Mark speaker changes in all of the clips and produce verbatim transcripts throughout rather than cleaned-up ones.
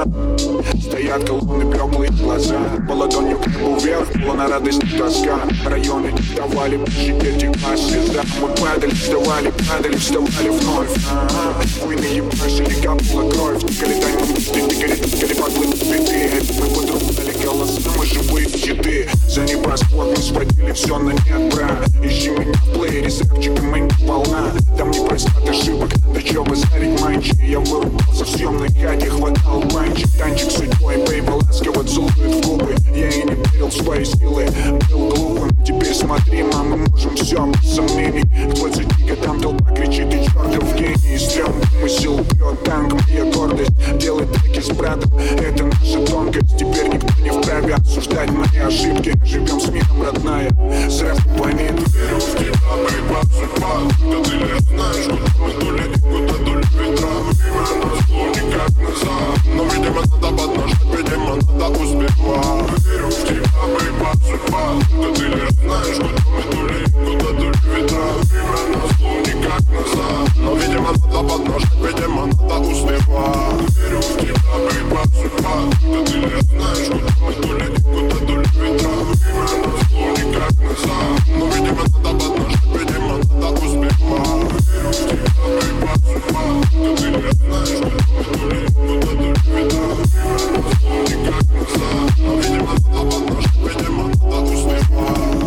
Speaker 1: Стоят колонны, теплые глаза, по ладонью к небу вверх, полна радость и тоска. Районы диктовали пощадите класс звезда. Мы падали, вставали, падали, вставали вновь. Войны ебашили, капала кровь. Тикали таймом, тикали, тикали, подлые цветы. Мы подруг дали голоса, мы живые щиты. За небосвод мы схватили все на нет, брат. Ищи меня в плеере, с рэпчиком мы не полна. Там не простят ошибок, да чё базарить манчи. Я вырубался в съемной хате, хватал банчик. Танчик судьбой, бейба ласково целует в губы. Я и не верил в свои силы, был глупым. Теперь смотри, мам, мы можем все, без сомнений. К двадцати годам толпа кричит, и чертов гений. Стрём вымысел, бьет танк, моя гордость. Делает треки с братом, это наша тонкость. Теперь никто не вправе осуждать мои ошибки. Живем с миром, родная, с рэпом планет.
Speaker 2: Верю в тебя, бейба, судьба. Да ты лишь знаешь, куда мы то летим, куда то ли ветра. Время нас шло никак назад, но, видимо, надо поднажать, видимо, надо успевать. Верю в тебя, бейба, судьба. Да ты лишь знаешь, куда мы то летим, куда то ли ветра. Время нас шло никак назад, но, видимо, надо поднажать, видимо, надо успевать. Верю в тебя, бейба, судьба. Да ты лишь знаешь, куда мы то летим, куда то ли ветра. Время нас шло никак назад, но, видимо, надо поднажать, видимо, надо успевать. Верю в тебя, бейба, судьба. Да ты лишь знаешь, куда мы то летим, куда то ли ветра. Время нас шло никак назад, но, видимо, надо поднажать, видимо, надо успевать.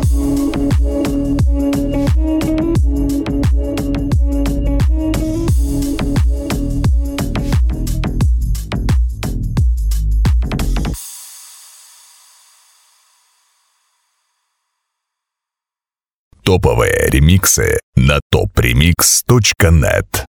Speaker 3: Топовые ремиксы на топ ремикс точка нет.